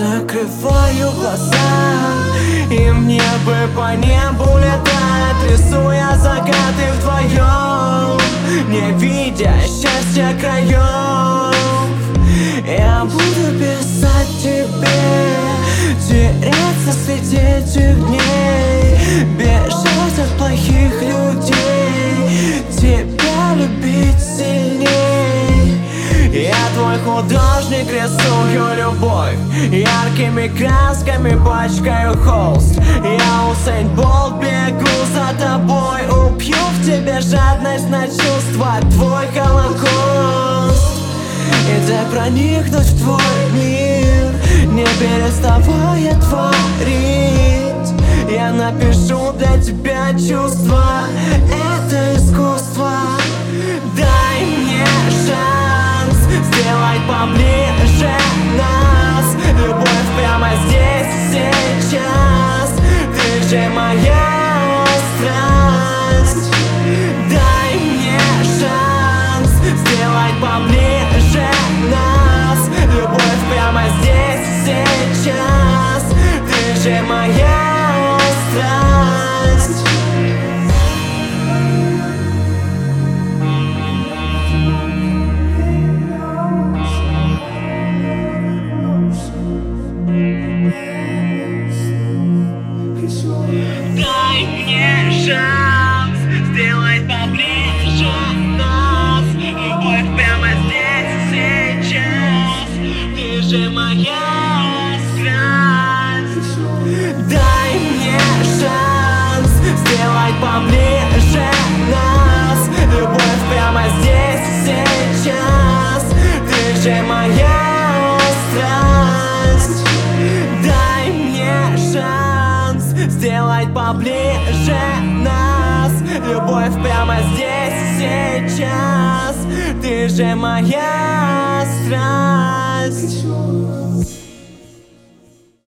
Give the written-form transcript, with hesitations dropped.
закрываю глаза, и мне бы по небу летать, рисуя закаты вдвоем, не видя счастья краев. Я буду писать тебе, теряться среди этих дней, бежать от плохих людей, тебя любить сильней. Я твой художник, рисую любовь, яркими красками пачкаю холст. Я Усейн Болт, бегу за тобой, убью в тебе жадность на чувства, твой Холокост. И дай проникнуть в твой мир, не переставая творить. Я напишу для тебя чувства, это искусство. Дай мне шанс сделать поближе нас, любовь прямо здесь и сейчас. Ты же моя страсть. Дай мне шанс сделать поближе нас, любовь прямо здесь и сейчас. Ты же моя страсть. Дай мне шанс сделать поближе нас, любовь прямо здесь и сейчас. Ты же моя страсть. Дай мне шанс сделать поближе нас, любовь прямо здесь и сейчас. Ты же моя страсть. Дай мне шанс сделать поближе нас, любовь прямо здесь и сейчас. Ты же моя страсть.